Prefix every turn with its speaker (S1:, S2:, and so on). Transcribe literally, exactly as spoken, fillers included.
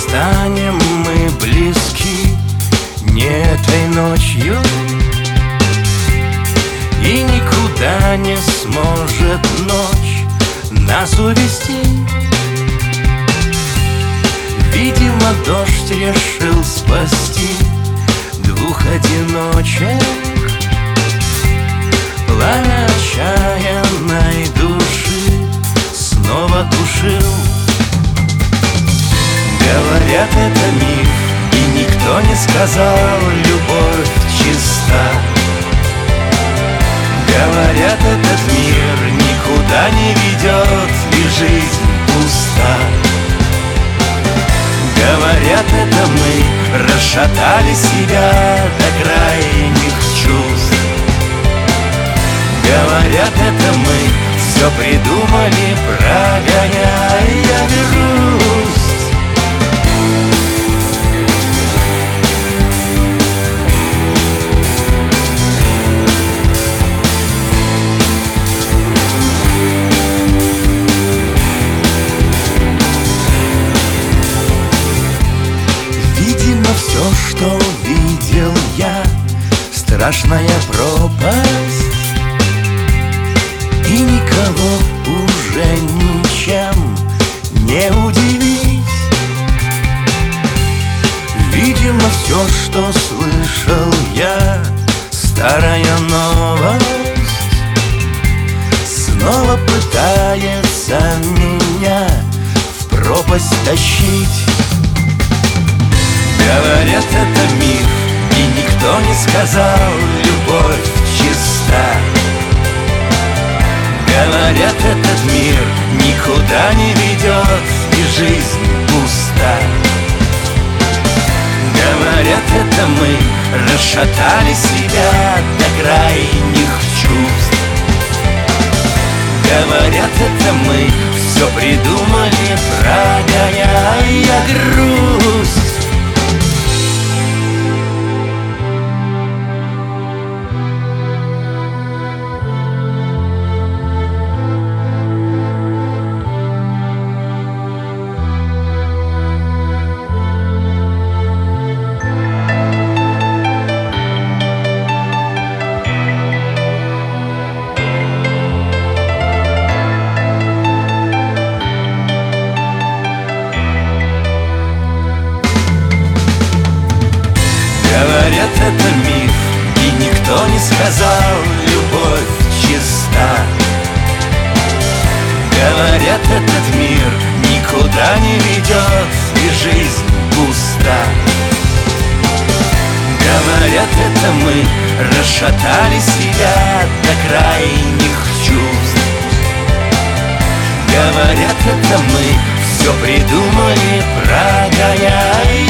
S1: станем мы близки не этой ночью, и никуда не сможет ночь нас увести. Видимо, дождь решил спасти двух одиночек. Пламя отчаянной души снова тушил. Говорят, это миф, и никто не сказал, любовь чиста. Говорят, этот мир никуда не ведет, и жизнь пуста. Говорят, это мы расшатали себя до крайних чувств. Говорят, это мы все придумали, прогоняя грусть. Видимо, все, что видел я, страшная пропасть, и никого уже ничем не удивить. Видимо, все, что слышал я, старая новость, снова пытается меня в пропасть тащить. Говорят, это миф, и никто не сказал, любовь чиста. Говорят, этот мир никуда не ведет, и жизнь пуста. Говорят, это мы расшатали себя до крайних чувств. Говорят, это мы все придумали, прогоняя грусть. Говорят, это миф, и никто не сказал, любовь чиста. Говорят, этот мир никуда не ведет, и жизнь пуста. Говорят, это мы расшатали себя до крайних чувств. Говорят, это мы все придумали, прогоняя